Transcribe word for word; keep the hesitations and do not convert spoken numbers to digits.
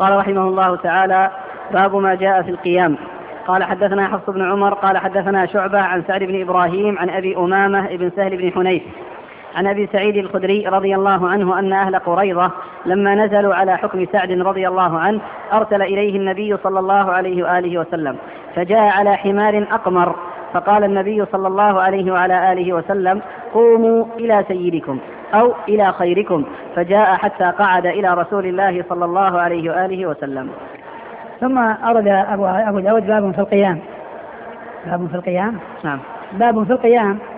قال رحمه الله تعالى: باب ما جاء في القيام. قال حدثنا حفص بن عمر قال حدثنا شعبة عن سعد بن إبراهيم عن أبي أمامة بن سهل بن حنيف عن أبي سعيد الخدري رضي الله عنه أن أهل قريظة لما نزلوا على حكم سعد رضي الله عنه أرسل إليه النبي صلى الله عليه وآله وسلم، فجاء على حمار أقمر، فقال النبي صلى الله عليه وعلى آله وسلم: قوموا إلى سيدكم أو إلى خيركم، فجاء حتى قعد إلى رسول الله صلى الله عليه وآله وسلم. ثم أرد أبو داود باب في القيام. باب في القيام. نعم. باب في القيام